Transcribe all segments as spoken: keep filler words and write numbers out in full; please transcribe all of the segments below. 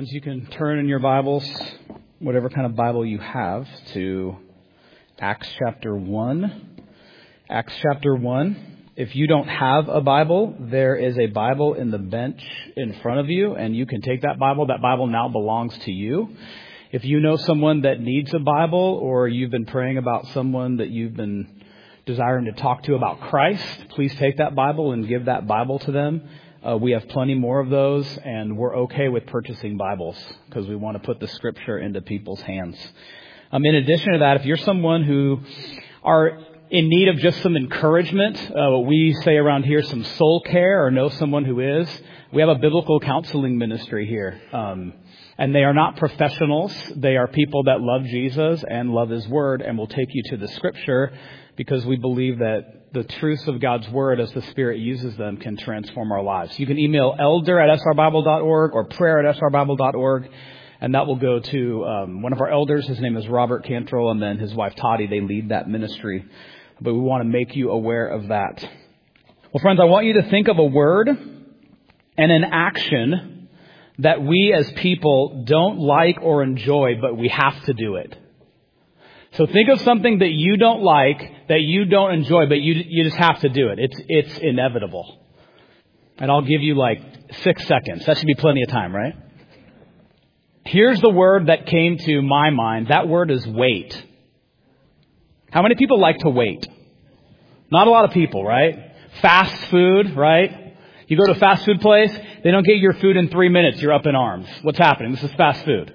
Friends, you can turn in your Bibles, whatever kind of Bible you have, to Acts chapter one. Acts chapter one. If you don't have a Bible, there is a Bible in the bench in front of you, and you can take that Bible. That Bible now belongs to you. If you know someone that needs a Bible, or you've been praying about someone that you've been desiring to talk to about Christ, please take that Bible and give that Bible to them. Uh, we have plenty more of those, and we're okay with purchasing Bibles because we want to put the Scripture into people's hands. Um, in addition to that, if you're someone who are in need of just some encouragement, uh, what we say around here, some soul care, or know someone who is, we have a biblical counseling ministry here. Um, and they are not professionals. They are people that love Jesus and love His Word and will take you to the Scripture, because we believe that the truths of God's Word, as the Spirit uses them, can transform our lives. You can email elder at s r bible dot org or prayer at s r bible dot org, and that will go to um, one of our elders. His name is Robert Cantrell, and then his wife Toddy. They lead that ministry. But we want to make you aware of that. Well, friends, I want you to think of a word and an action that we as people don't like or enjoy, but we have to do it. So think of something that you don't like, that you don't enjoy, but you you just have to do it. It's it's inevitable. And I'll give you like six seconds. That should be plenty of time, right? Here's the word that came to my mind. That word is wait. How many people like to wait? Not a lot of people, right? Fast food, right? You go to a fast food place, they don't get your food in three minutes. You're up in arms. What's happening? This is fast food.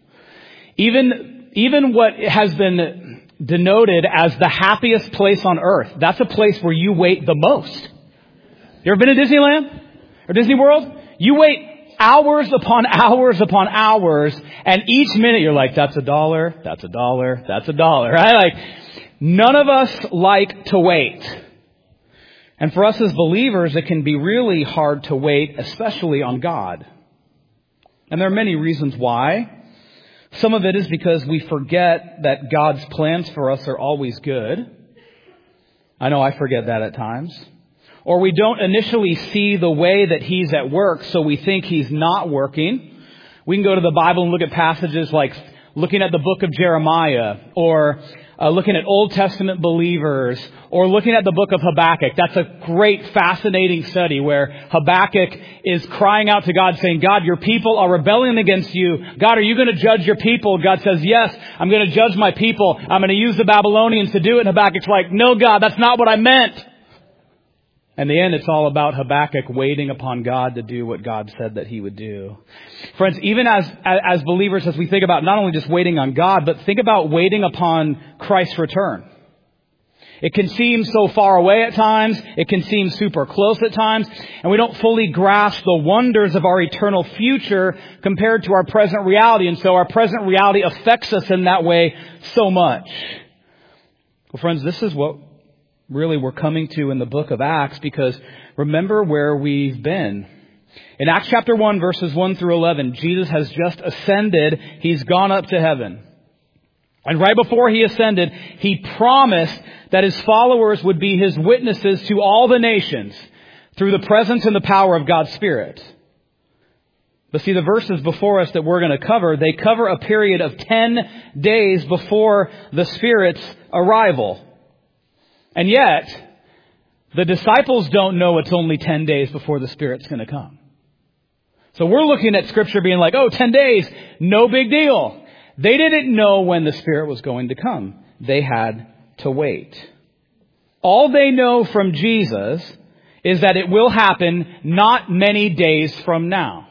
Even Even what has been denoted as the happiest place on earth, that's a place where you wait the most. You ever been to Disneyland or Disney World? You wait hours upon hours upon hours, and each minute you're like, that's a dollar, that's a dollar, that's a dollar, right? Like, none of us like to wait. And for us as believers, it can be really hard to wait, especially on God. And there are many reasons why. Some of it is because we forget that God's plans for us are always good. I know I forget that at times. Or we don't initially see the way that He's at work, so we think He's not working. We can go to the Bible and look at passages like looking at the book of Jeremiah, or uh, looking at Old Testament believers, or looking at the book of Habakkuk. That's a great, fascinating study where Habakkuk is crying out to God saying, God, your people are rebelling against you. God, are you going to judge your people? God says, yes, I'm going to judge my people. I'm going to use the Babylonians to do it. And Habakkuk's like, no, God, that's not what I meant. In the end, it's all about Habakkuk waiting upon God to do what God said that He would do. Friends, even as as believers, as we think about not only just waiting on God, but think about waiting upon Christ's return. It can seem so far away at times. It can seem super close at times. And we don't fully grasp the wonders of our eternal future compared to our present reality. And so our present reality affects us in that way so much. Well, friends, this is what really we're coming to in the book of Acts, because remember where we've been. In Acts chapter one, verses one through eleven, Jesus has just ascended. He's gone up to heaven. And right before He ascended, He promised that His followers would be His witnesses to all the nations through the presence and the power of God's Spirit. But see, the verses before us that we're going to cover, they cover a period of ten days before the Spirit's arrival. And yet, the disciples don't know it's only ten days before the Spirit's going to come. So we're looking at Scripture being like, oh, ten days, no big deal. They didn't know when the Spirit was going to come. They had to wait. All they know from Jesus is that it will happen not many days from now.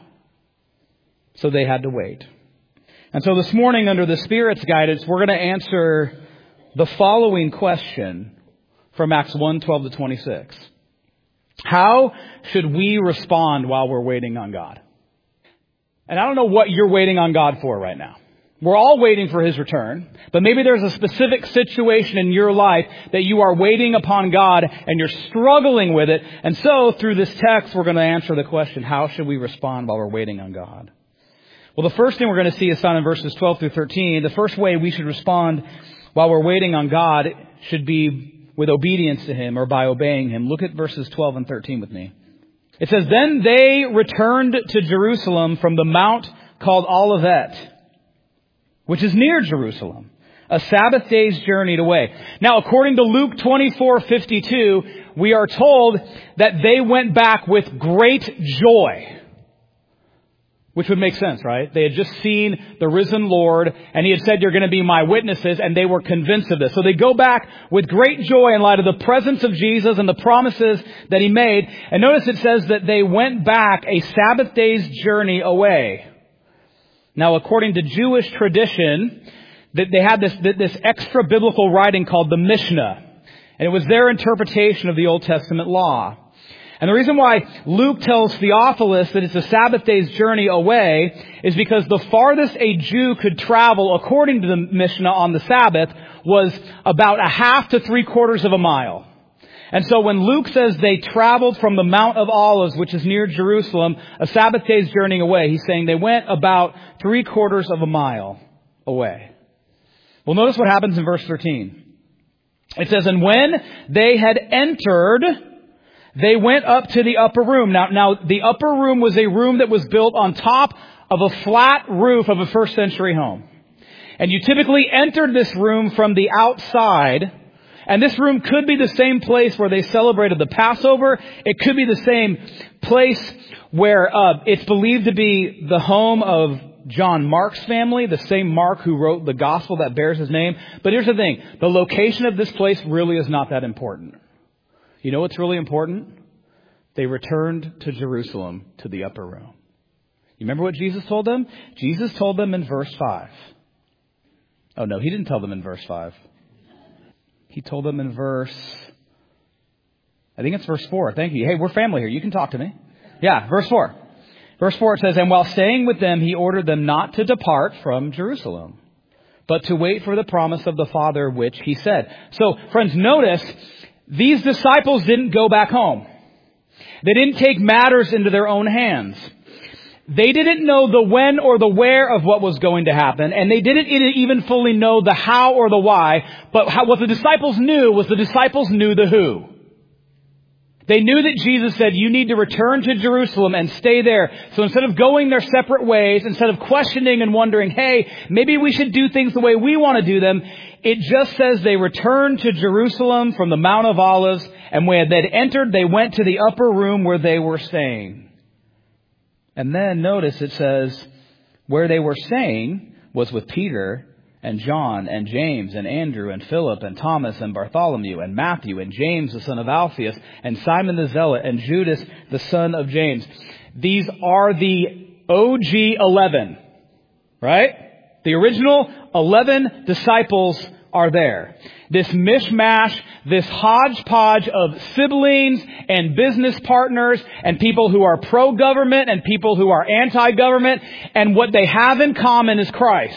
So they had to wait. And so this morning, under the Spirit's guidance, we're going to answer the following question from Acts one, twelve to twenty-six. How should we respond while we're waiting on God? And I don't know what you're waiting on God for right now. We're all waiting for His return, but maybe there's a specific situation in your life that you are waiting upon God and you're struggling with it. And so through this text, we're going to answer the question, how should we respond while we're waiting on God? Well, the first thing we're going to see is found in verses twelve through thirteen. The first way we should respond while we're waiting on God should be with obedience to Him, or by obeying Him. Look at verses twelve and thirteen with me. It says, then they returned to Jerusalem from the Mount called Olivet, which is near Jerusalem, a Sabbath day's journey away. Now, according to Luke twenty-four fifty-two, we are told that they went back with great joy. Which would make sense, right? They had just seen the risen Lord, and He had said, "You're going to be my witnesses," and they were convinced of this. So they go back with great joy in light of the presence of Jesus and the promises that He made. And notice it says that they went back a Sabbath day's journey away. Now, according to Jewish tradition, that they had this, this extra biblical writing called the Mishnah. And it was their interpretation of the Old Testament law. And the reason why Luke tells Theophilus that it's a Sabbath day's journey away is because the farthest a Jew could travel, according to the Mishnah on the Sabbath, was about a half to three quarters of a mile. And so when Luke says they traveled from the Mount of Olives, which is near Jerusalem, a Sabbath day's journey away, he's saying they went about three quarters of a mile away. Well, notice what happens in verse thirteen. It says, "And when they had entered, they went up to the upper room." Now, now, the upper room was a room that was built on top of a flat roof of a first century home. And you typically entered this room from the outside. And this room could be the same place where they celebrated the Passover. It could be the same place where uh, it's believed to be the home of John Mark's family, the same Mark who wrote the gospel that bears his name. But here's the thing. The location of this place really is not that important. You know what's really important? They returned to Jerusalem, to the upper room. You remember what Jesus told them? Jesus told them in verse five. Oh, no, He didn't tell them in verse five. He told them in verse, I think it's verse four. Thank you. Hey, we're family here. You can talk to me. Yeah, verse four. Verse four, it says, "And while staying with them, He ordered them not to depart from Jerusalem, but to wait for the promise of the Father, which He said." So, friends, notice, these disciples didn't go back home. They didn't take matters into their own hands. They didn't know the when or the where of what was going to happen, and they didn't even fully know the how or the why. But how, what the disciples knew was the disciples knew the who. They knew that Jesus said, "You need to return to Jerusalem and stay there." So instead of going their separate ways, instead of questioning and wondering, "Hey, maybe we should do things the way we want to do them," it just says they returned to Jerusalem from the Mount of Olives, and when they'd entered, they went to the upper room where they were staying. And then notice it says where they were staying was with Peter and John and James and Andrew and Philip and Thomas and Bartholomew and Matthew and James the son of Alphaeus and Simon the Zealot and Judas the son of James. These are the O G eleven, right? The original eleven disciples are there. This mishmash, this hodgepodge of siblings and business partners and people who are pro-government and people who are anti-government, and what they have in common is Christ.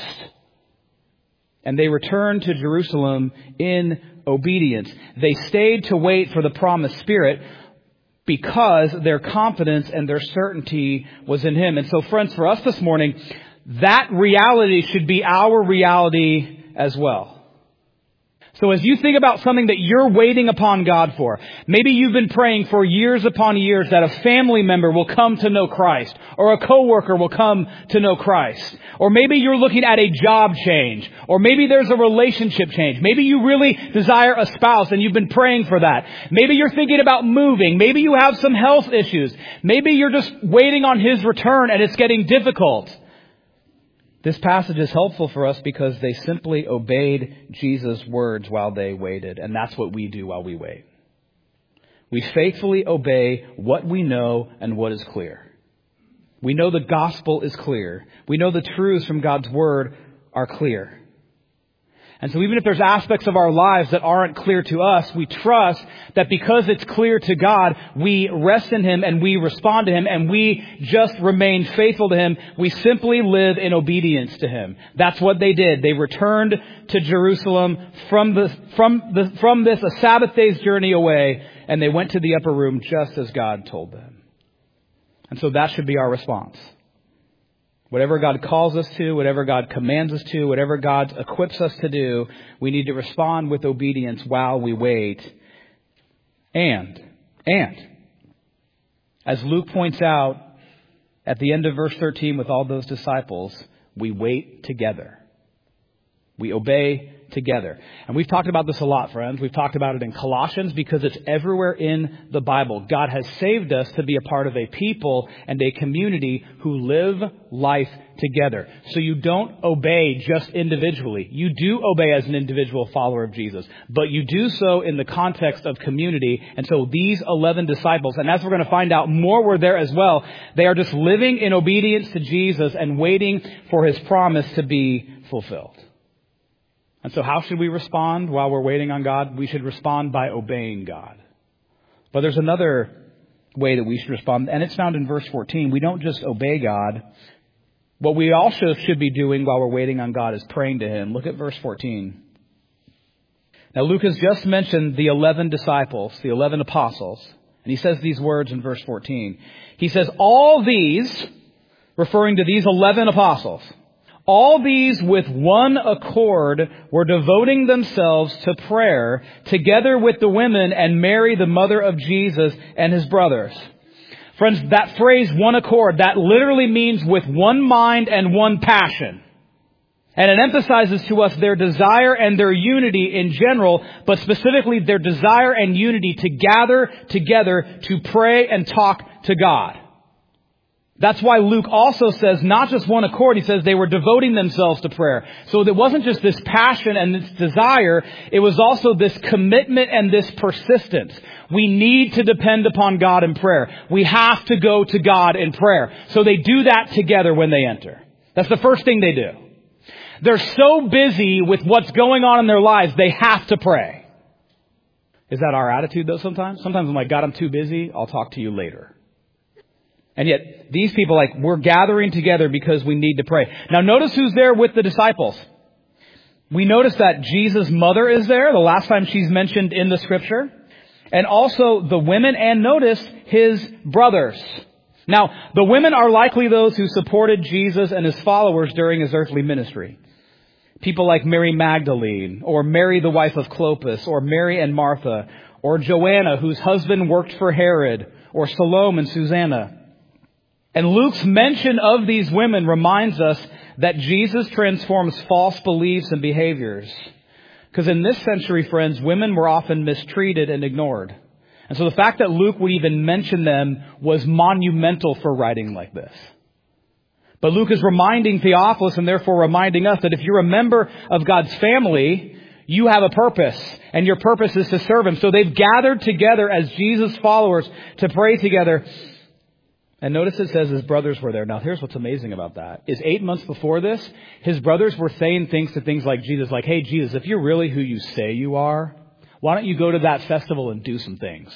And they returned to Jerusalem in obedience. They stayed to wait for the promised Spirit because their confidence and their certainty was in Him. And so, friends, for us this morning, that reality should be our reality as well. So as you think about something that you're waiting upon God for, maybe you've been praying for years upon years that a family member will come to know Christ, or a coworker will come to know Christ, or maybe you're looking at a job change, or maybe there's a relationship change. Maybe you really desire a spouse and you've been praying for that. Maybe you're thinking about moving. Maybe you have some health issues. Maybe you're just waiting on His return and it's getting difficult. This passage is helpful for us because they simply obeyed Jesus' words while they waited. And that's what we do while we wait. We faithfully obey what we know and what is clear. We know the gospel is clear. We know the truths from God's word are clear. And so even if there's aspects of our lives that aren't clear to us, we trust that because it's clear to God, we rest in Him and we respond to Him and we just remain faithful to Him. We simply live in obedience to Him. That's what they did. They returned to Jerusalem from the, from the, from this, a Sabbath day's journey away, and they went to the upper room just as God told them. And so that should be our response. Whatever God calls us to, whatever God commands us to, whatever God equips us to do, we need to respond with obedience while we wait. And, and, as Luke points out, At the end of verse thirteen, with all those disciples, we wait together. We obey together. And we've talked about this a lot, friends. We've talked about it in Colossians because it's everywhere in the Bible. God has saved us to be a part of a people and a community who live life together. So you don't obey just individually. You do obey as an individual follower of Jesus, but you do so in the context of community. And so these eleven disciples, and as we're going to find out more, were there as well. They are just living in obedience to Jesus and waiting for his promise to be fulfilled. And so how should we respond while we're waiting on God? We should respond by obeying God. But there's another way that we should respond, and it's found in verse fourteen. We don't just obey God. What we also should be doing while we're waiting on God is praying to him. Look at verse fourteen. Now, Luke has just mentioned the eleven disciples, the eleven apostles. And he says these words in verse fourteen. He says, all these, referring to these eleven apostles, all these with one accord were devoting themselves to prayer together with the women and Mary, the mother of Jesus, and his brothers. Friends, that phrase, one accord, that literally means with one mind and one passion. And it emphasizes to us their desire and their unity in general, but specifically their desire and unity to gather together to pray and talk to God. That's why Luke also says not just one accord. He says they were devoting themselves to prayer. So it wasn't just this passion and this desire. It was also this commitment and this persistence. We need to depend upon God in prayer. We have to go to God in prayer. So they do that together when they enter. That's the first thing they do. They're so busy with what's going on in their lives, they have to pray. Is that our attitude though sometimes? Sometimes I'm like, God, I'm too busy. I'll talk to you later. And yet, these people, like, we're gathering together because we need to pray. Now, notice who's there with the disciples. We notice that Jesus' mother is there, the last time she's mentioned in the scripture. And also the women, and notice his brothers. Now, the women are likely those who supported Jesus and his followers during his earthly ministry. People like Mary Magdalene, or Mary the wife of Clopas, or Mary and Martha, or Joanna, whose husband worked for Herod, or Salome and Susanna. And Luke's mention of these women reminds us that Jesus transforms false beliefs and behaviors. Because in this century, friends, women were often mistreated and ignored. And so the fact that Luke would even mention them was monumental for writing like this. But Luke is reminding Theophilus, and therefore reminding us, that if you're a member of God's family, you have a purpose, and your purpose is to serve him. So they've gathered together as Jesus' followers to pray together. And notice it says his brothers were there. Now, here's what's amazing about that. Is eight months before this, his brothers were saying things to things like Jesus, like, hey, Jesus, if you're really who you say you are, why don't you go to that festival and do some things?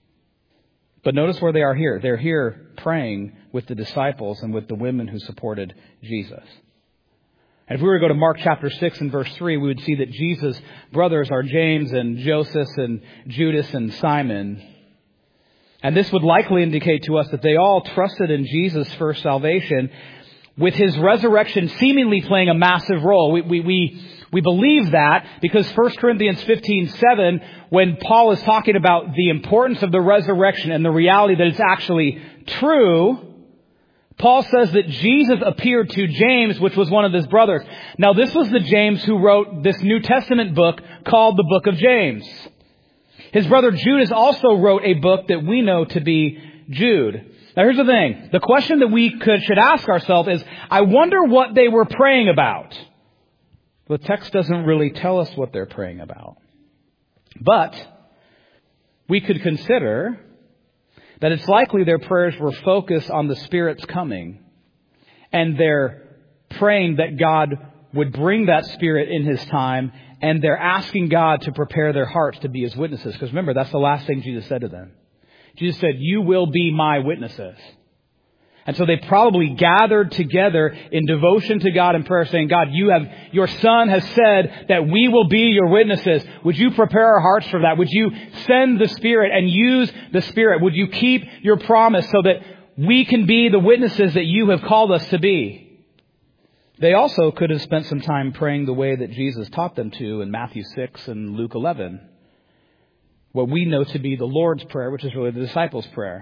But notice where they are here. They're here praying with the disciples and with the women who supported Jesus. And if we were to go to Mark chapter six and verse three, we would see that Jesus' brothers are James and Joseph and Judas and Simon. And this would likely indicate to us that they all trusted in Jesus for salvation, with his resurrection seemingly playing a massive role. We, we, we, we believe that because First Corinthians fifteen seven, when Paul is talking about the importance of the resurrection and the reality that it's actually true, Paul says that Jesus appeared to James, which was one of his brothers. Now, this was the James who wrote this New Testament book called the Book of James. His brother Judas also wrote a book that we know to be Jude. Now, here's the thing. The question that we could should ask ourselves is, I wonder what they were praying about. The text doesn't really tell us what they're praying about. But we could consider that it's likely their prayers were focused on the Spirit's coming. And they're praying that God would bring that Spirit in his time. And they're asking God to prepare their hearts to be his witnesses. Because remember, that's the last thing Jesus said to them. Jesus said, you will be my witnesses. And so they probably gathered together in devotion to God and prayer, saying, God, you have, your Son has said that we will be your witnesses. Would you prepare our hearts for that? Would you send the Spirit and use the Spirit? Would you keep your promise so that we can be the witnesses that you have called us to be? They also could have spent some time praying the way that Jesus taught them to in Matthew six and Luke eleven. What we know to be the Lord's Prayer, which is really the disciples' prayer.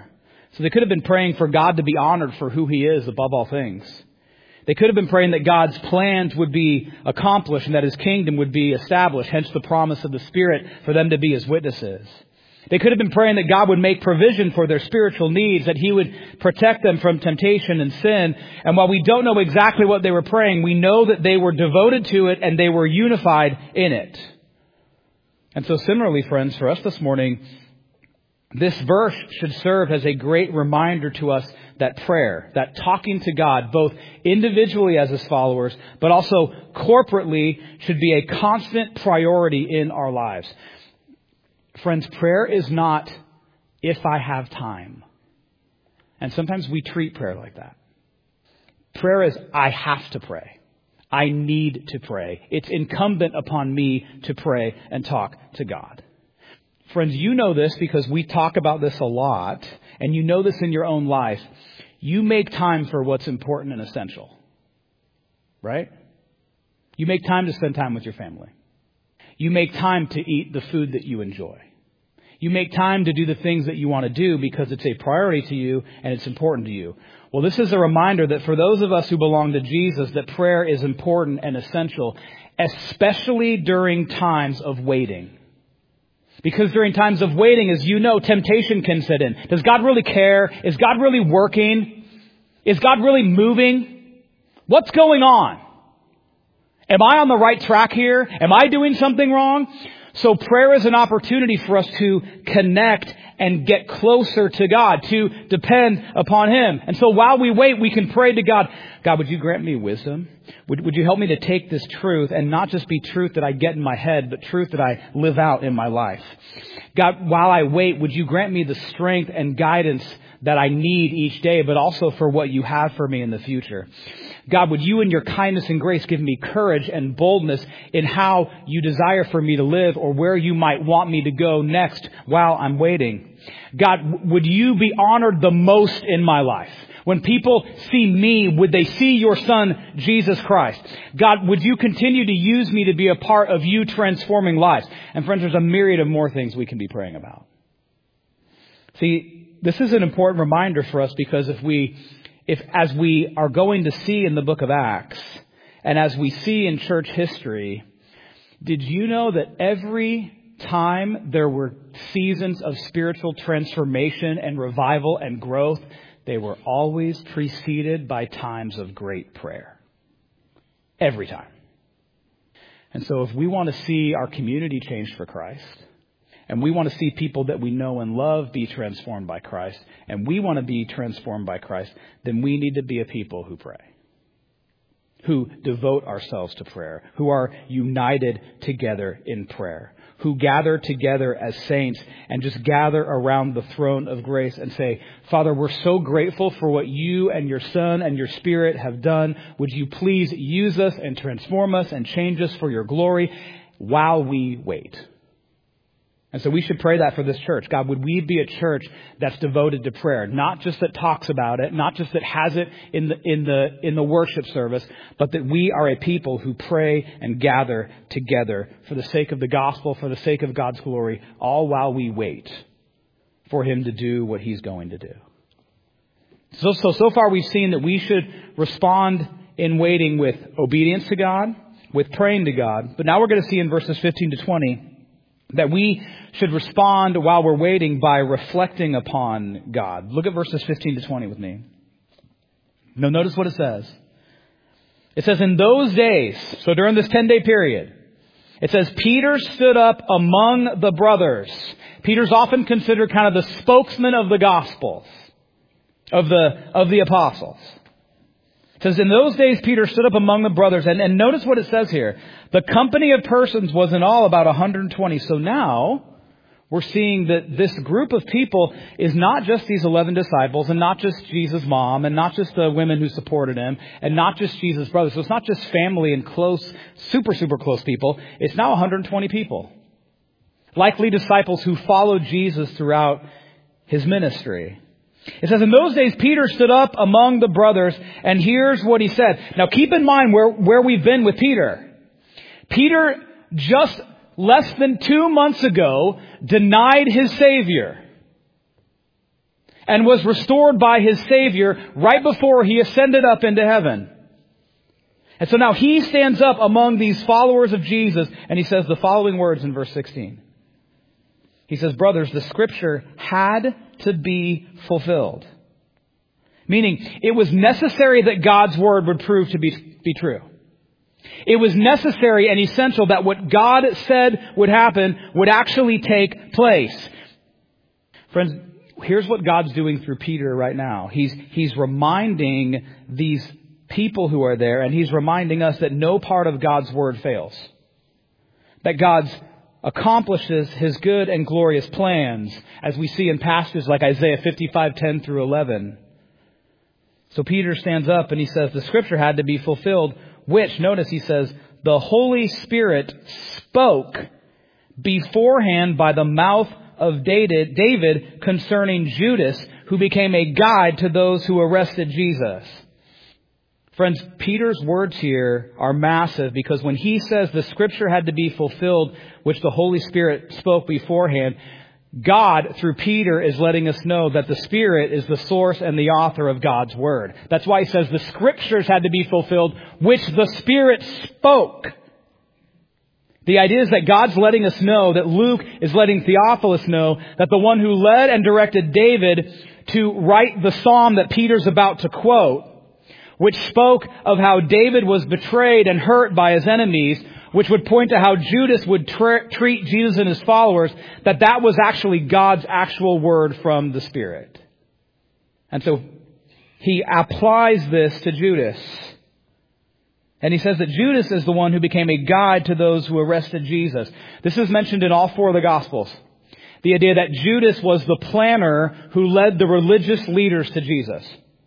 So they could have been praying for God to be honored for who He is above all things. They could have been praying that God's plans would be accomplished and that His kingdom would be established, hence the promise of the Spirit for them to be His witnesses. They could have been praying that God would make provision for their spiritual needs, that He would protect them from temptation and sin. And while we don't know exactly what they were praying, we know that they were devoted to it and they were unified in it. And so similarly, friends, for us this morning, this verse should serve as a great reminder to us that prayer, that talking to God, both individually as His followers, but also corporately, should be a constant priority in our lives. Friends, prayer is not if I have time. And sometimes we treat prayer like that. Prayer is I have to pray. I need to pray. It's incumbent upon me to pray and talk to God. Friends, you know this because we talk about this a lot, and you know this in your own life. You make time for what's important and essential, right? You make time to spend time with your family. You make time to eat the food that you enjoy. You make time to do the things that you want to do because it's a priority to you and it's important to you. Well, this is a reminder that for those of us who belong to Jesus, that prayer is important and essential, especially during times of waiting. Because during times of waiting, as you know, temptation can set in. Does God really care? Is God really working? Is God really moving? What's going on? Am I on the right track here? Am I doing something wrong? So prayer is an opportunity for us to connect and get closer to God, to depend upon Him. And so while we wait, we can pray to God. God, would you grant me wisdom? Would, would you help me to take this truth and not just be truth that I get in my head, but truth that I live out in my life? God, while I wait, would you grant me the strength and guidance that I need each day, but also for what you have for me in the future? God, would you in your kindness and grace give me courage and boldness in how you desire for me to live or where you might want me to go next while I'm waiting? God, would you be honored the most in my life? When people see me, would they see your Son, Jesus Christ? God, would you continue to use me to be a part of you transforming lives? And friends, there's a myriad of more things we can be praying about. See, this is an important reminder for us because if we, if as we are going to see in the book of Acts, and as we see in church history, did you know that every time there were seasons of spiritual transformation and revival and growth, they were always preceded by times of great prayer. Every time. And so if we want to see our community changed for Christ, and we want to see people that we know and love be transformed by Christ, and we want to be transformed by Christ, then we need to be a people who pray, who devote ourselves to prayer, who are united together in prayer, who gather together as saints and just gather around the throne of grace and say, Father, we're so grateful for what you and your Son and your Spirit have done. Would you please use us and transform us and change us for your glory while we wait? And so we should pray that for this church. God, would we be a church that's devoted to prayer? Not just that talks about it, not just that has it in the, in the, in the worship service, but that we are a people who pray and gather together for the sake of the gospel, for the sake of God's glory, all while we wait for Him to do what He's going to do. So, so, so far we've seen that we should respond in waiting with obedience to God, with praying to God. But now we're going to see in verses fifteen to twenty that we should respond while we're waiting by reflecting upon God. Look at verses fifteen to twenty with me. Now notice what it says. It says, in those days, so during this ten-day period, it says, Peter stood up among the brothers. Peter's often considered kind of the spokesman of the Gospels, of the, of the apostles. It says, in those days, Peter stood up among the brothers. And, and notice what it says here. The company of persons was in all about one hundred twenty. So now we're seeing that this group of people is not just these eleven disciples and not just Jesus' mom and not just the women who supported him and not just Jesus' brothers. So it's not just family and close, super, super close people. It's now one hundred twenty people. Likely disciples who followed Jesus throughout His ministry. It says, in those days, Peter stood up among the brothers, and here's what he said. Now, keep in mind where, where we've been with Peter. Peter, just less than two months ago, denied his Savior. and was restored by his Savior right before he ascended up into heaven. And so now he stands up among these followers of Jesus and he says the following words in verse sixteen. He says, brothers, the scripture had to be fulfilled. Meaning, it was necessary that God's word would prove to be, be true. It was necessary and essential that what God said would happen would actually take place. Friends, here's what God's doing through Peter right now. He's, he's reminding these people who are there, and he's reminding us that no part of God's word fails. That God's accomplishes his good and glorious plans, as we see in passages like Isaiah fifty-five, ten through eleven. So Peter stands up and he says the scripture had to be fulfilled, which, notice he says, the Holy Spirit spoke beforehand by the mouth of David, David concerning Judas, who became a guide to those who arrested Jesus. Friends, Peter's words here are massive because when he says the scripture had to be fulfilled, which the Holy Spirit spoke beforehand, God, through Peter, is letting us know that the Spirit is the source and the author of God's Word. That's why he says the Scriptures had to be fulfilled, which the Spirit spoke. The idea is that God's letting us know, that Luke is letting Theophilus know, that the one who led and directed David to write the psalm that Peter's about to quote, which spoke of how David was betrayed and hurt by his enemies, which would point to how Judas would tra- treat Jesus and his followers, that that was actually God's actual word from the Spirit. And so he applies this to Judas. And he says that Judas is the one who became a guide to those who arrested Jesus. This is mentioned in all four of the Gospels. The idea that Judas was the planner who led the religious leaders to Jesus.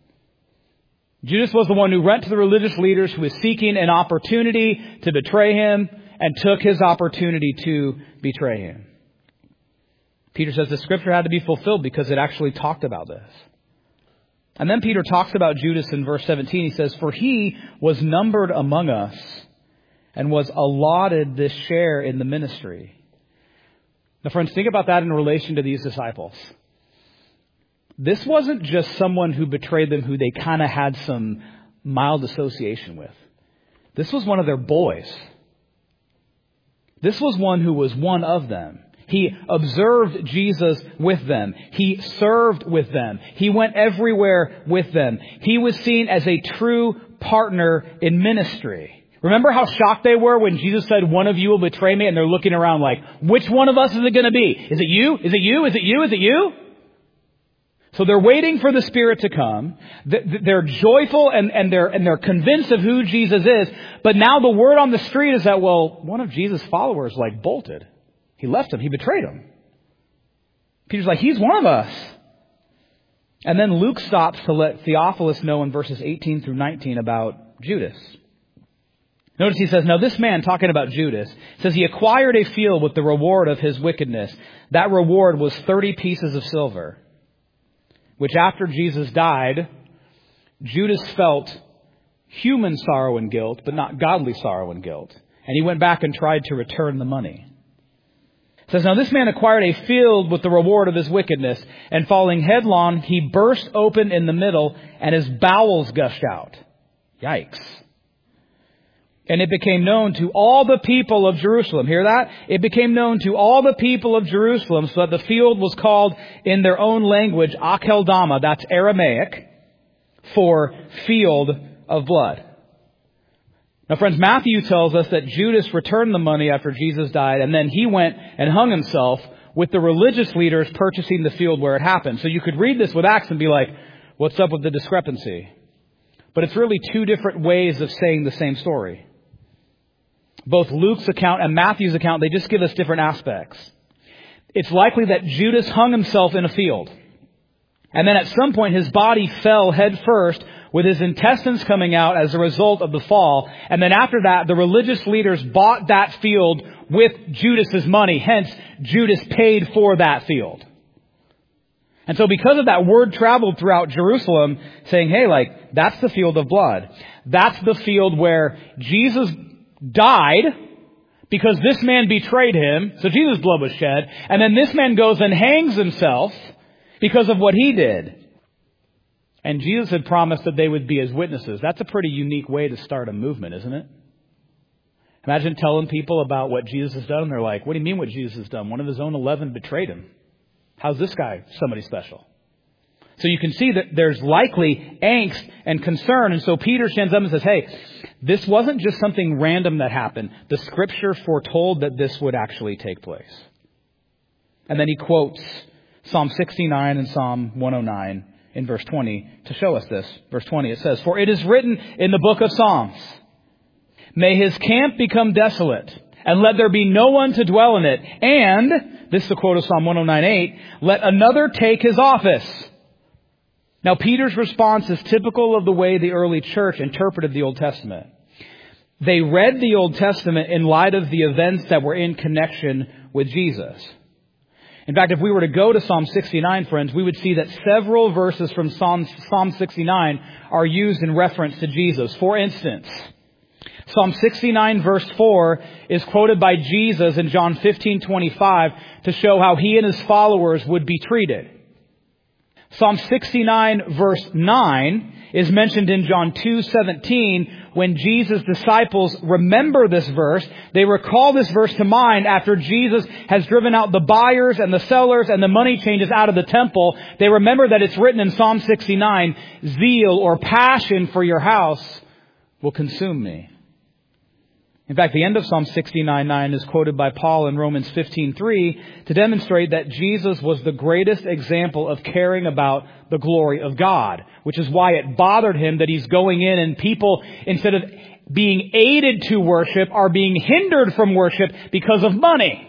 Judas was the one who went to the religious leaders who was seeking an opportunity to betray him and took his opportunity to betray him. Peter says the scripture had to be fulfilled because it actually talked about this. And then Peter talks about Judas in verse seventeen. He says, for he was numbered among us and was allotted this share in the ministry. Now, friends, think about that in relation to these disciples. This wasn't just someone who betrayed them who they kind of had some mild association with. This was one of their boys. This was one who was one of them. He observed Jesus with them. He served with them. He went everywhere with them. He was seen as a true partner in ministry. Remember how shocked they were when Jesus said, one of you will betray me? And they're looking around like, which one of us is it going to be? Is it you? Is it you? Is it you? Is it you? So they're waiting for the Spirit to come. They're joyful and, and they're and they're convinced of who Jesus is. But now the word on the street is that, well, one of Jesus' followers like bolted. He left him. He betrayed him. Peter's like, he's one of us. And then Luke stops to let Theophilus know in verses eighteen through nineteen about Judas. Notice he says, now this man, talking about Judas, says he acquired a field with the reward of his wickedness. That reward was thirty pieces of silver. Which after Jesus died, Judas felt human sorrow and guilt, but not godly sorrow and guilt. And he went back and tried to return the money. It says, now this man acquired a field with the reward of his wickedness, and falling headlong, he burst open in the middle, and his bowels gushed out. Yikes. And it became known to all the people of Jerusalem. Hear that? It became known to all the people of Jerusalem, so that the field was called in their own language, Akeldama, that's Aramaic, for field of blood. Now, friends, Matthew tells us that Judas returned the money after Jesus died, and then he went and hung himself with the religious leaders purchasing the field where it happened. So you could read this with Acts and be like, what's up with the discrepancy? But it's really two different ways of saying the same story. Both Luke's account and Matthew's account, they just give us different aspects. It's likely that Judas hung himself in a field. And then at some point his body fell head first with his intestines coming out as a result of the fall. And then after that, the religious leaders bought that field with Judas's money. Hence, Judas paid for that field. And so because of that, word traveled throughout Jerusalem saying, hey, like, that's the field of blood. That's the field where Jesus died because this man betrayed him. So Jesus' blood was shed. And then this man goes and hangs himself. because of what he did. And Jesus had promised that they would be his witnesses. That's a pretty unique way to start a movement, isn't it? Imagine telling people about what Jesus has done, and they're like, what do you mean what Jesus has done? One of his own eleven betrayed him. How's this guy somebody special? So you can see that there's likely angst and concern. And so Peter stands up and says, hey, this wasn't just something random that happened. The Scripture foretold that this would actually take place. And then he quotes Psalm sixty-nine and Psalm one oh nine in verse twenty to show us this. Verse twenty, it says, for it is written in the book of Psalms, may his camp become desolate, and let there be no one to dwell in it. And, this is the quote of Psalm one oh nine eight, let another take his office. Now, Peter's response is typical of the way the early church interpreted the Old Testament. They read the Old Testament in light of the events that were in connection with Jesus. In fact, if we were to go to Psalm sixty-nine, friends, we would see that several verses from Psalm, Psalm sixty-nine are used in reference to Jesus. For instance, Psalm sixty-nine verse four is quoted by Jesus in John fifteen twenty-five to show how he and his followers would be treated. Psalm sixty-nine verse nine is mentioned in John two seventeen when Jesus' disciples remember this verse. They recall this verse to mind after Jesus has driven out the buyers and the sellers and the money changers out of the temple. They remember that it's written in Psalm sixty-nine, zeal or passion for your house will consume me. In fact, the end of Psalm sixty-nine nine is quoted by Paul in Romans fifteen three to demonstrate that Jesus was the greatest example of caring about the glory of God, which is why it bothered him that he's going in and people, instead of being aided to worship, are being hindered from worship because of money.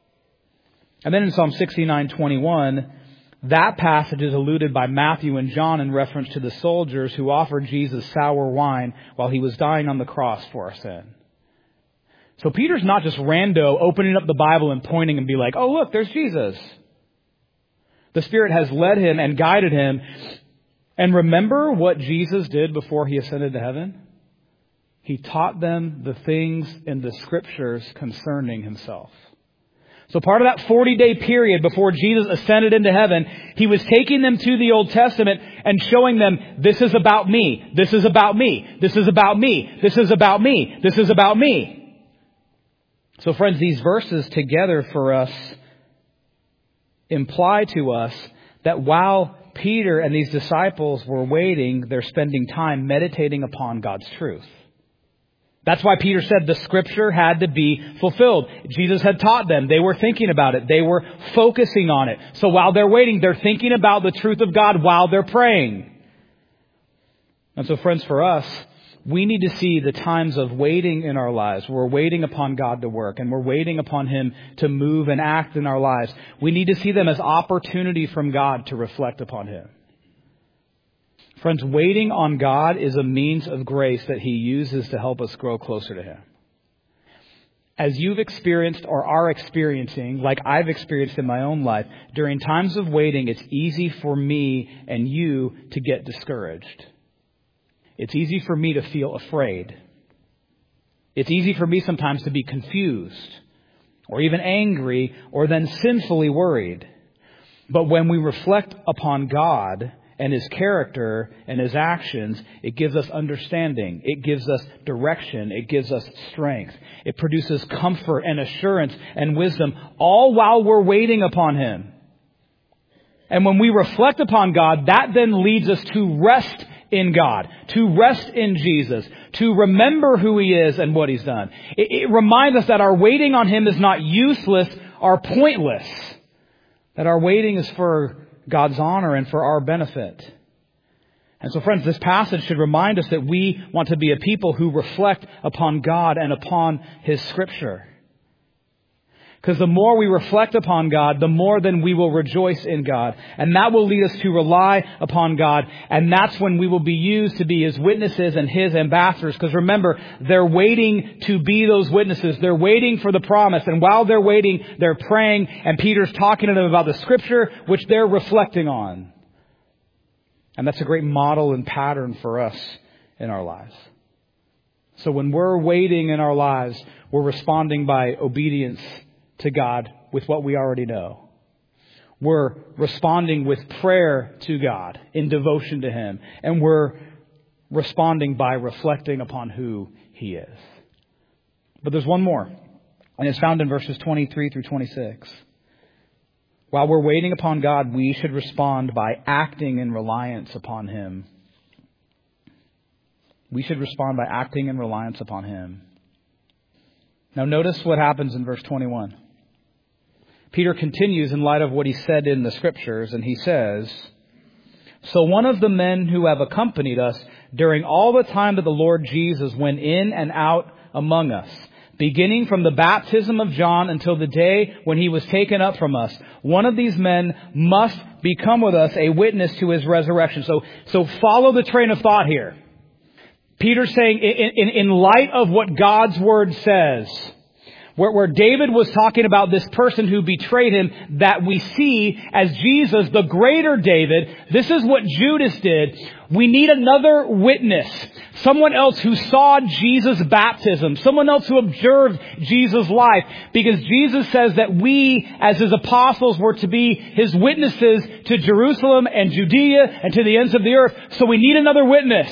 And then in Psalm sixty-nine twenty-one, that passage is alluded by Matthew and John in reference to the soldiers who offered Jesus sour wine while he was dying on the cross for our sin. So Peter's not just rando opening up the Bible and pointing and be like, oh, look, there's Jesus. The Spirit has led him and guided him. And remember what Jesus did before he ascended to heaven? He taught them the things in the Scriptures concerning himself. So part of that forty-day period before Jesus ascended into heaven, he was taking them to the Old Testament and showing them, this is about me, this is about me, this is about me, this is about me, this is about me. So friends, these verses together for us imply to us that while Peter and these disciples were waiting, they're spending time meditating upon God's truth. That's why Peter said the Scripture had to be fulfilled. Jesus had taught them. They were thinking about it. They were focusing on it. So while they're waiting, they're thinking about the truth of God while they're praying. And so friends, for us, we need to see the times of waiting in our lives. We're waiting upon God to work, and we're waiting upon Him to move and act in our lives. We need to see them as opportunity from God to reflect upon Him. Friends, waiting on God is a means of grace that He uses to help us grow closer to Him. As you've experienced or are experiencing, like I've experienced in my own life, during times of waiting, it's easy for me and you to get discouraged. It's easy for me to feel afraid. It's easy for me sometimes to be confused or even angry or then sinfully worried. But when we reflect upon God and His character and His actions, it gives us understanding. It gives us direction. It gives us strength. It produces comfort and assurance and wisdom, all while we're waiting upon Him. And when we reflect upon God, that then leads us to rest in God, to rest in Jesus, to remember who He is and what He's done. It, it reminds us that our waiting on Him is not useless or pointless, that our waiting is for God's honor and for our benefit. And so, friends, this passage should remind us that we want to be a people who reflect upon God and upon His Scripture. Because the more we reflect upon God, the more then we will rejoice in God. And that will lead us to rely upon God. And that's when we will be used to be His witnesses and His ambassadors. Because remember, they're waiting to be those witnesses. They're waiting for the promise. And while they're waiting, they're praying. And Peter's talking to them about the Scripture, which they're reflecting on. And that's a great model and pattern for us in our lives. So when we're waiting in our lives, we're responding by obedience to God with what we already know. We're responding with prayer to God in devotion to Him. And we're responding by reflecting upon who He is. But there's one more. And it's found in verses twenty-three through twenty-six. While we're waiting upon God, we should respond by acting in reliance upon Him. We should respond by acting in reliance upon Him. Now notice what happens in verse twenty-one. Peter continues in light of what he said in the Scriptures, and he says, "So one of the men who have accompanied us during all the time that the Lord Jesus went in and out among us, beginning from the baptism of John until the day when he was taken up from us, one of these men must become with us a witness to His resurrection." So, so follow the train of thought here. Peter's saying, in, in, in light of what God's Word says, where, where David was talking about this person who betrayed him, that we see as Jesus, the greater David, this is what Judas did. We need another witness. Someone else who saw Jesus' baptism. Someone else who observed Jesus' life. Because Jesus says that we, as His apostles, were to be His witnesses to Jerusalem and Judea and to the ends of the earth. So we need another witness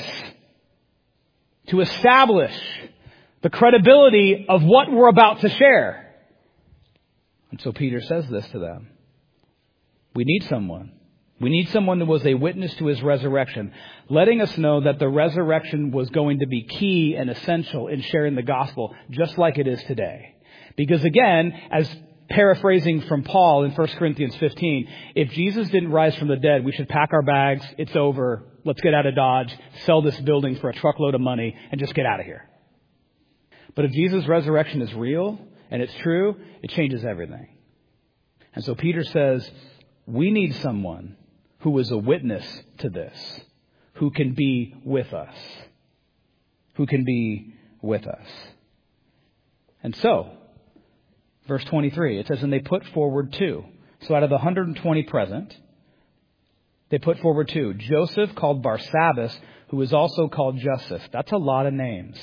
to establish the credibility of what we're about to share. And so Peter says this to them. We need someone. We need someone who was a witness to His resurrection, letting us know that the resurrection was going to be key and essential in sharing the gospel, just like it is today. Because again, as paraphrasing from Paul in First Corinthians fifteen, if Jesus didn't rise from the dead, we should pack our bags. It's over. Let's get out of Dodge, sell this building for a truckload of money, and just get out of here. But if Jesus' resurrection is real and it's true, it changes everything. And so Peter says, we need someone who is a witness to this, who can be with us, who can be with us. And so, verse twenty-three, it says, and they put forward two. So out of the one hundred twenty present, they put forward two. Joseph, called Barsabbas, who is also called Justus. That's a lot of names.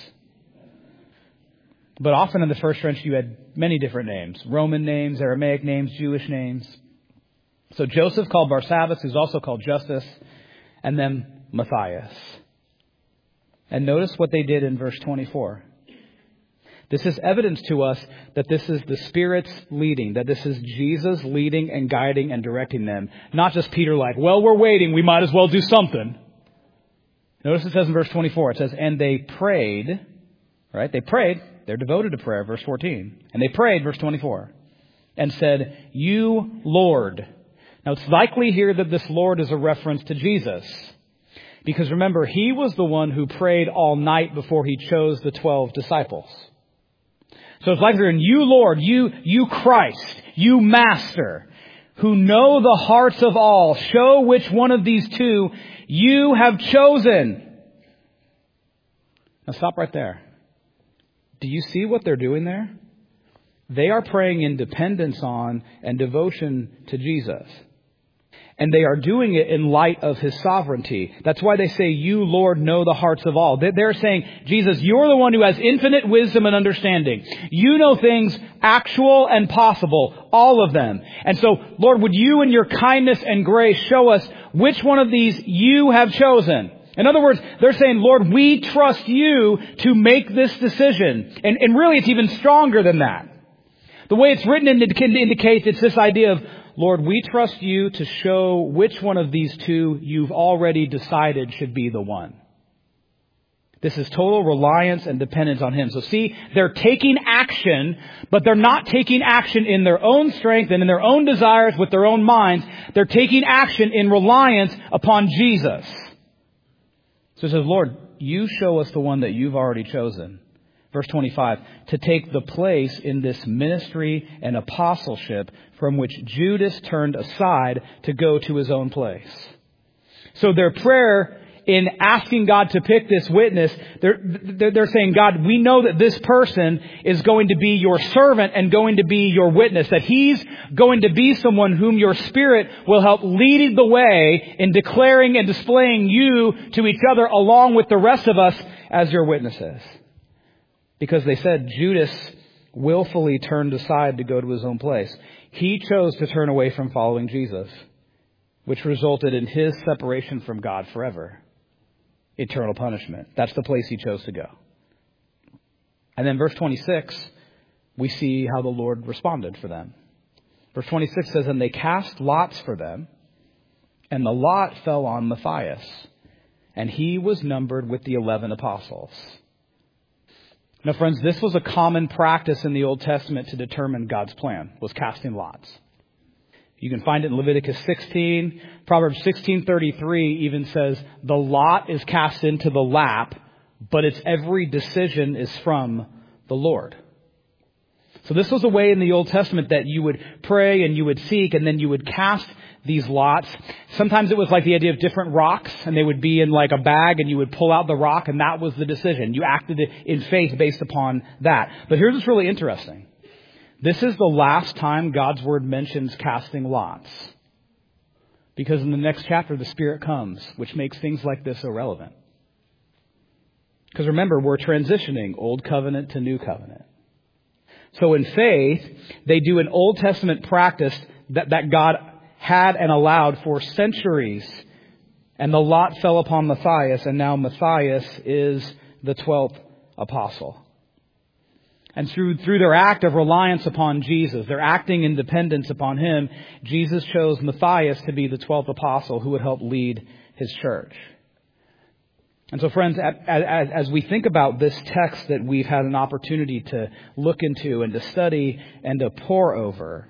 But often in the first century, you had many different names. Roman names, Aramaic names, Jewish names. So Joseph, called Barsabbas, who's also called Justus, and then Matthias. And notice what they did in verse twenty-four. This is evidence to us that this is the Spirit's leading, that this is Jesus leading and guiding and directing them. Not just Peter like, well, we're waiting, we might as well do something. Notice it says in verse twenty-four, it says, and they prayed, right? They prayed. They're devoted to prayer, verse fourteen. And they prayed, verse twenty-four, and said, you, Lord. Now, it's likely here that this Lord is a reference to Jesus. Because remember, He was the one who prayed all night before He chose the twelve disciples. So it's likely, and you, Lord, you, you Christ, you Master, who know the hearts of all, show which one of these two you have chosen. Now stop right there. Do you see what they're doing there? They are praying in dependence on and devotion to Jesus. And they are doing it in light of His sovereignty. That's why they say, you, Lord, know the hearts of all. They're saying, Jesus, you're the one who has infinite wisdom and understanding. You know things actual and possible, all of them. And so, Lord, would you in your kindness and grace show us which one of these you have chosen? In other words, they're saying, Lord, we trust you to make this decision. And, and really, it's even stronger than that. The way it's written indicates it's this idea of, Lord, we trust you to show which one of these two you've already decided should be the one. This is total reliance and dependence on Him. So see, they're taking action, but they're not taking action in their own strength and in their own desires with their own minds. They're taking action in reliance upon Jesus. So it says, Lord, you show us the one that you've already chosen. Verse twenty-five, to take the place in this ministry and apostleship from which Judas turned aside to go to his own place. So their prayer in asking God to pick this witness, they're, they're saying, God, we know that this person is going to be your servant and going to be your witness, that he's going to be someone whom your Spirit will help lead the way in declaring and displaying you to each other along with the rest of us as your witnesses. Because they said Judas willfully turned aside to go to his own place. He chose to turn away from following Jesus, which resulted in his separation from God forever. Eternal punishment. That's the place he chose to go. And then verse twenty-six, we see how the Lord responded for them. Verse twenty-six says, and they cast lots for them, and the lot fell on Matthias, and he was numbered with the eleven apostles. Now, friends, this was a common practice in the Old Testament to determine God's plan, was casting lots. You can find it in Leviticus sixteen. Proverbs sixteen thirty-three even says, the lot is cast into the lap, but its every decision is from the Lord. So this was a way in the Old Testament that you would pray and you would seek, and then you would cast these lots. Sometimes it was like the idea of different rocks, and they would be in like a bag, and you would pull out the rock, and that was the decision. You acted in faith based upon that. But here's what's really interesting. This is the last time God's Word mentions casting lots. Because in the next chapter, the Spirit comes, which makes things like this irrelevant. Because remember, we're transitioning Old Covenant to New Covenant. So in faith, they do an Old Testament practice that, that God had and allowed for centuries. And the lot fell upon Matthias, and now Matthias is the twelfth apostle. And through, through their act of reliance upon Jesus, their acting in dependence upon him, Jesus chose Matthias to be the twelfth apostle who would help lead his church. And so, friends, as, as we think about this text that we've had an opportunity to look into and to study and to pore over,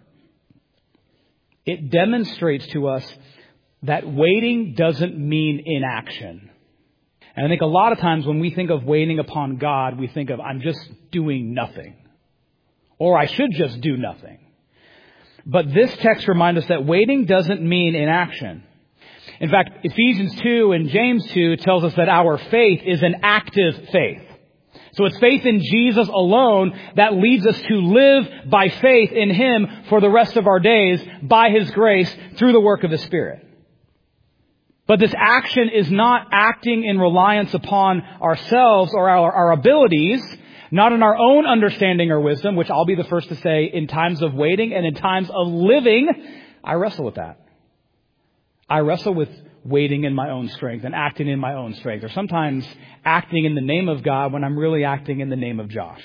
it demonstrates to us that waiting doesn't mean inaction. And I think a lot of times when we think of waiting upon God, we think of, I'm just doing nothing. Or I should just do nothing. But this text reminds us that waiting doesn't mean inaction. In fact, Ephesians two and James two tells us that our faith is an active faith. So it's faith in Jesus alone that leads us to live by faith in Him for the rest of our days by His grace through the work of the Spirit. But this action is not acting in reliance upon ourselves or our, our abilities, not in our own understanding or wisdom, which I'll be the first to say in times of waiting and in times of living, I wrestle with that. I wrestle with waiting in my own strength and acting in my own strength, or sometimes acting in the name of God when I'm really acting in the name of Josh.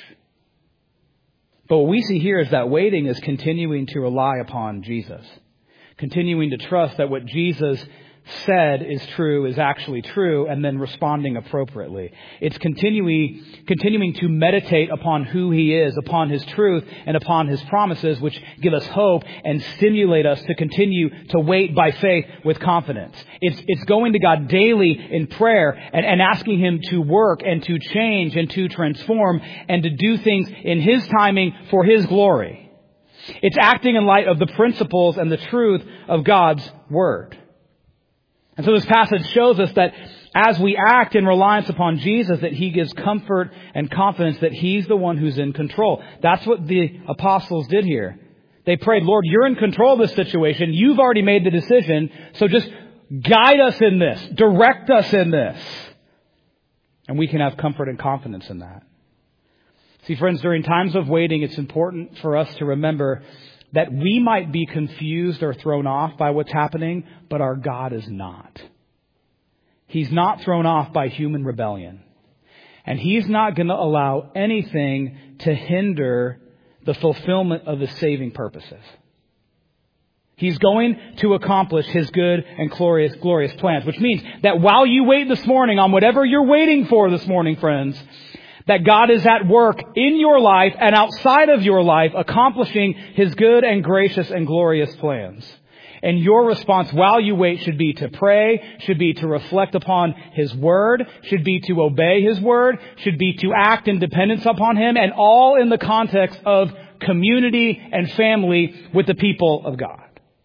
But what we see here is that waiting is continuing to rely upon Jesus, continuing to trust that what Jesus said is true is actually true, and then responding appropriately. It's continuing, continuing to meditate upon who He is, upon His truth, and upon His promises, which give us hope and stimulate us to continue to wait by faith with confidence. It's, it's going to God daily in prayer and, and asking Him to work and to change and to transform and to do things in His timing for His glory. It's acting in light of the principles and the truth of God's Word. And so this passage shows us that as we act in reliance upon Jesus, that He gives comfort and confidence that He's the one who's in control. That's what the apostles did here. They prayed, Lord, You're in control of this situation. You've already made the decision. So just guide us in this. Direct us in this. And we can have comfort and confidence in that. See, friends, during times of waiting, it's important for us to remember that we might be confused or thrown off by what's happening, but our God is not. He's not thrown off by human rebellion. And He's not going to allow anything to hinder the fulfillment of His saving purposes. He's going to accomplish His good and glorious, glorious plans, which means that while you wait this morning on whatever you're waiting for this morning, friends, that God is at work in your life and outside of your life, accomplishing His good and gracious and glorious plans. And your response while you wait should be to pray, should be to reflect upon His Word, should be to obey His Word, should be to act in dependence upon Him, and all in the context of community and family with the people of God.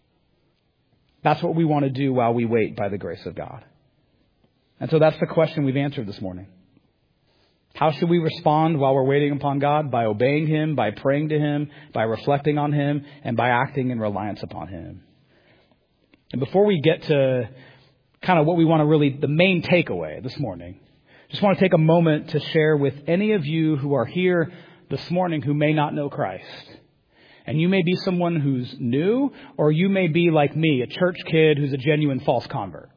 That's what we want to do while we wait by the grace of God. And so that's the question we've answered this morning. How should we respond while we're waiting upon God? By obeying Him, by praying to Him, by reflecting on Him, and by acting in reliance upon Him. And before we get to kind of what we want to really, the main takeaway this morning, just want to take a moment to share with any of you who are here this morning who may not know Christ. And you may be someone who's new, or you may be like me, a church kid who's a genuine false convert.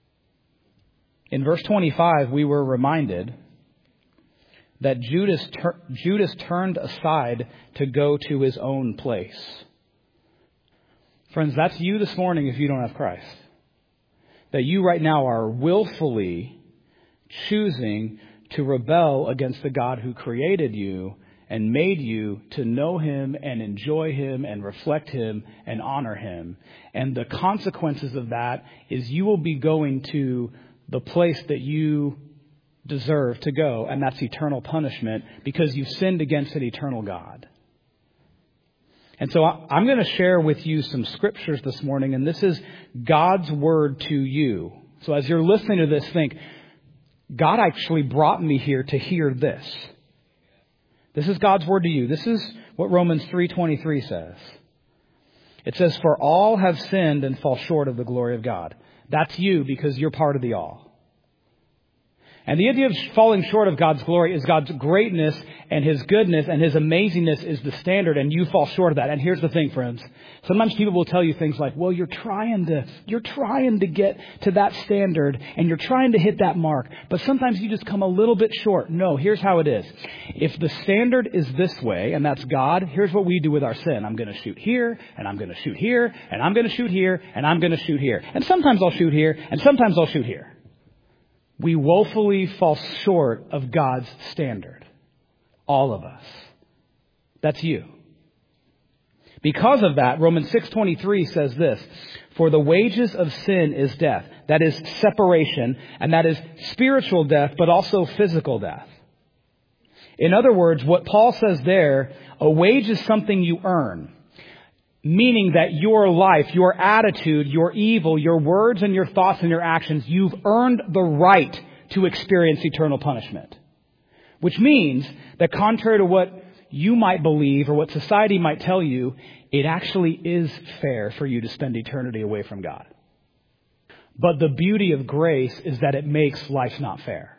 In verse twenty-five, we were reminded that Judas, tur- Judas turned aside to go to his own place. Friends, that's you this morning if you don't have Christ. That you right now are willfully choosing to rebel against the God who created you and made you to know Him and enjoy Him and reflect Him and honor Him. And the consequences of that is you will be going to the place that you deserve to go, and that's eternal punishment because you've sinned against an eternal God. And so I'm going to share with you some scriptures this morning, and this is God's word to you. So as you're listening to this, think, God actually brought me here to hear this. This is God's word to you. This is what Romans three twenty-three says. It says, "For all have sinned and fall short of the glory of God." That's you because you're part of the all. And the idea of falling short of God's glory is God's greatness and His goodness and His amazingness is the standard, and you fall short of that. And here's the thing, friends. Sometimes people will tell you things like, well, you're trying to, you're trying to get to that standard and you're trying to hit that mark, but sometimes you just come a little bit short. No, here's how it is. If the standard is this way, and that's God, here's what we do with our sin. I'm going to shoot here, and I'm going to shoot here, and I'm going to shoot here, and I'm going to shoot here. And sometimes I'll shoot here, and sometimes I'll shoot here. We woefully fall short of God's standard. All of us. That's you. Because of that, Romans six twenty-three says this, "For the wages of sin is death." That is separation, and that is spiritual death, but also physical death. In other words, what Paul says there, a wage is something you earn. Meaning that your life, your attitude, your evil, your words and your thoughts and your actions, you've earned the right to experience eternal punishment. Which means that contrary to what you might believe or what society might tell you, it actually is fair for you to spend eternity away from God. But the beauty of grace is that it makes life not fair.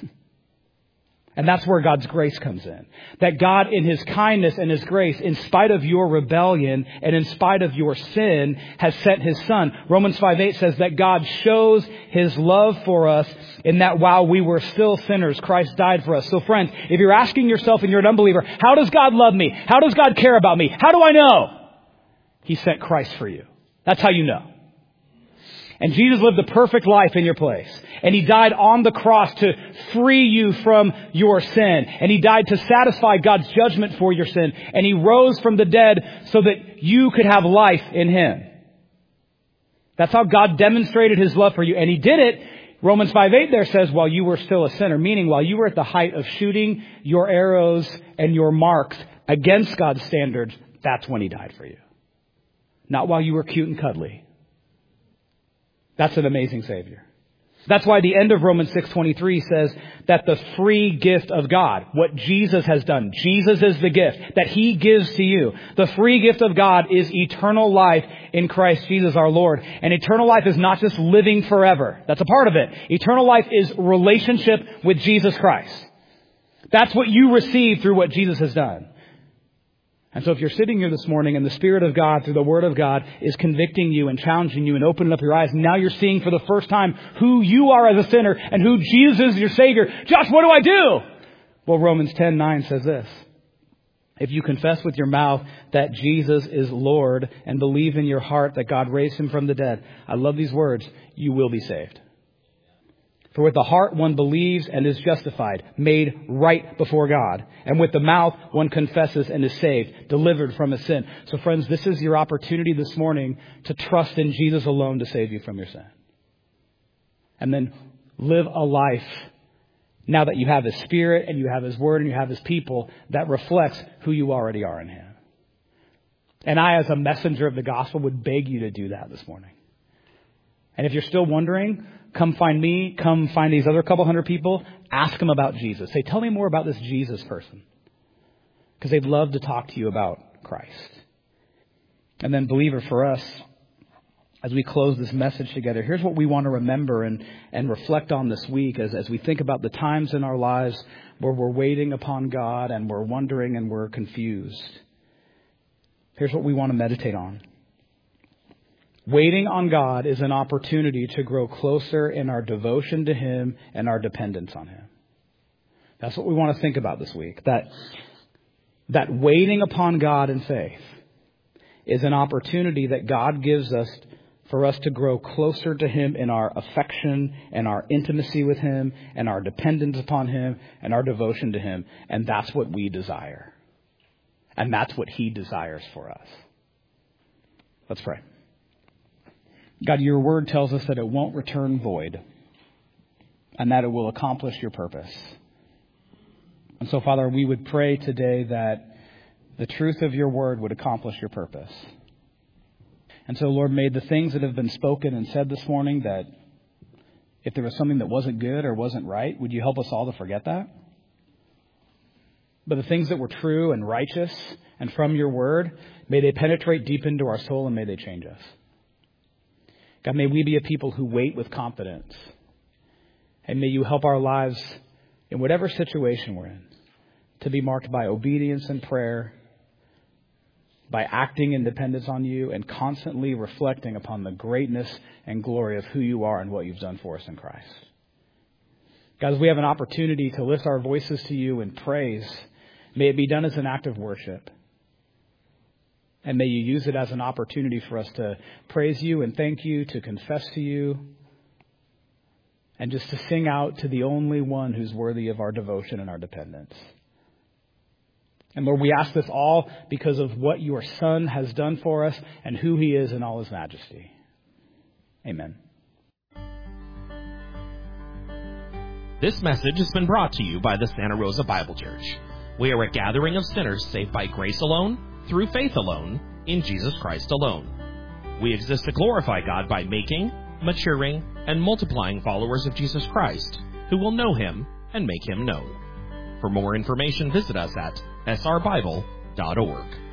And that's where God's grace comes in. That God, in His kindness and His grace, in spite of your rebellion and in spite of your sin, has sent His Son. Romans five eight says that God shows His love for us in that while we were still sinners, Christ died for us. So friends, if you're asking yourself and you're an unbeliever, how does God love me? How does God care about me? How do I know? He sent Christ for you. That's how you know. And Jesus lived the perfect life in your place. And He died on the cross to free you from your sin. And He died to satisfy God's judgment for your sin. And He rose from the dead so that you could have life in Him. That's how God demonstrated His love for you. And He did it, Romans five eight there says, while you were still a sinner. Meaning while you were at the height of shooting your arrows and your marks against God's standards, that's when He died for you. Not while you were cute and cuddly. That's an amazing Savior. That's why the end of Romans six twenty-three says that the free gift of God, what Jesus has done, Jesus is the gift that He gives to you. The free gift of God is eternal life in Christ Jesus our Lord. And eternal life is not just living forever. That's a part of it. Eternal life is relationship with Jesus Christ. That's what you receive through what Jesus has done. And so if you're sitting here this morning and the Spirit of God through the Word of God is convicting you and challenging you and opening up your eyes, and now you're seeing for the first time who you are as a sinner and who Jesus is your Savior. Josh, what do I do? Well, Romans ten nine says this. If you confess with your mouth that Jesus is Lord and believe in your heart that God raised Him from the dead, I love these words, you will be saved. For with the heart one believes and is justified, made right before God. And with the mouth one confesses and is saved, delivered from his sin. So friends, this is your opportunity this morning to trust in Jesus alone to save you from your sin. And then live a life, now that you have His Spirit and you have His Word and you have His people, that reflects who you already are in Him. And I, as a messenger of the gospel, would beg you to do that this morning. And if you're still wondering, come find me, come find these other couple hundred people, ask them about Jesus. Say, tell me more about this Jesus person. Because they'd love to talk to you about Christ. And then, believer, for us, as we close this message together, here's what we want to remember and, and reflect on this week as, as we think about the times in our lives where we're waiting upon God and we're wondering and we're confused. Here's what we want to meditate on. Waiting on God is an opportunity to grow closer in our devotion to Him and our dependence on Him. That's what we want to think about this week. That, that waiting upon God in faith is an opportunity that God gives us for us to grow closer to Him in our affection and our intimacy with Him and our dependence upon Him and our devotion to Him. And that's what we desire. And that's what He desires for us. Let's pray. God, your word tells us that it won't return void and that it will accomplish your purpose. And so, Father, we would pray today that the truth of your word would accomplish your purpose. And so, Lord, may the things that have been spoken and said this morning, that if there was something that wasn't good or wasn't right, would you help us all to forget that? But the things that were true and righteous and from your word, may they penetrate deep into our soul and may they change us. God, may we be a people who wait with confidence. And may you help our lives in whatever situation we're in to be marked by obedience and prayer, by acting in dependence on you and constantly reflecting upon the greatness and glory of who you are and what you've done for us in Christ. God, as we have an opportunity to lift our voices to you in praise, may it be done as an act of worship. And may you use it as an opportunity for us to praise you and thank you, to confess to you, and just to sing out to the only one who's worthy of our devotion and our dependence. And Lord, we ask this all because of what your Son has done for us and who He is in all His majesty. Amen. This message has been brought to you by the Santa Rosa Bible Church. We are a gathering of sinners saved by grace alone, through faith alone, in Jesus Christ alone. We exist to glorify God by making, maturing, and multiplying followers of Jesus Christ, who will know Him and make Him known. For more information, visit us at s r bible dot org.